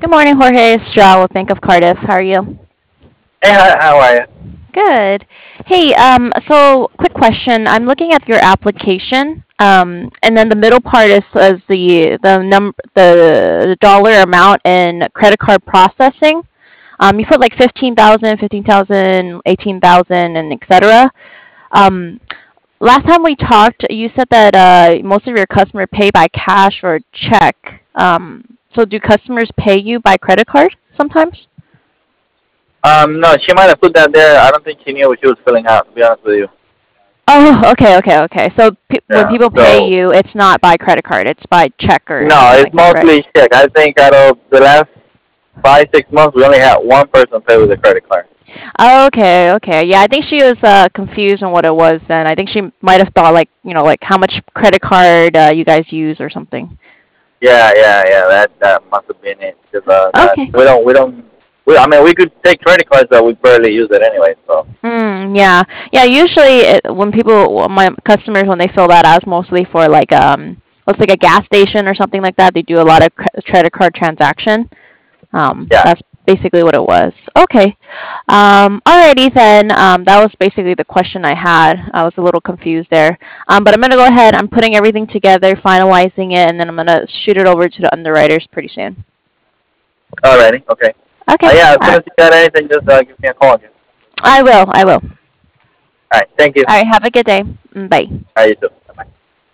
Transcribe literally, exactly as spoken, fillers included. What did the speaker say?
Good morning, Jorge. It's Joelle with Bank of Cardiff. How are you? Hey, how, how are you? Good. Hey, um, so quick question. I'm looking at your application, um, and then the middle part is, is the the num the, the dollar amount in credit card processing. Um, you put like fifteen thousand, fifteen thousand, eighteen thousand, and et cetera. Um, last time we talked, you said that uh, most of your customers pay by cash or check. Um, so do customers pay you by credit card sometimes? Um, no, she might have put that there. I don't think she knew what she was filling out, to be honest with you. Oh, okay, okay, okay. So pe- when Yeah, people pay so, you, it's not by credit card, it's by check or no, something it's like that, right? mostly check. I think out of the last five, six months, we only had one person pay with a credit card. Okay, okay. Yeah, I think she was uh, confused on what it was then. I think she might have thought like, you know, like how much credit card uh, you guys use or something. Yeah, yeah, yeah, that, that must have been it. Cause, uh, that, Okay. we don't, we don't, we, I mean, we could take credit cards, but we barely use it anyway, so. Mm, yeah. Yeah, usually it, when people, my customers, when they fill that out, it's mostly for like, um, looks like a gas station or something like that. They do a lot of cre- credit card transaction. Um, Yeah. that's basically what it was. Okay. Um, alrighty then. Um, that was basically the question I had. I was a little confused there. Um, but I'm gonna go ahead. I'm putting everything together, finalizing it, and then I'm gonna shoot it over to the underwriters pretty soon. Alrighty, okay. Uh, Okay. yeah, as All soon right. as you got anything, just uh, give me a call again. I will. I will. Alright, thank you. All right. Have a good day. Mm, bye. Alright, you too.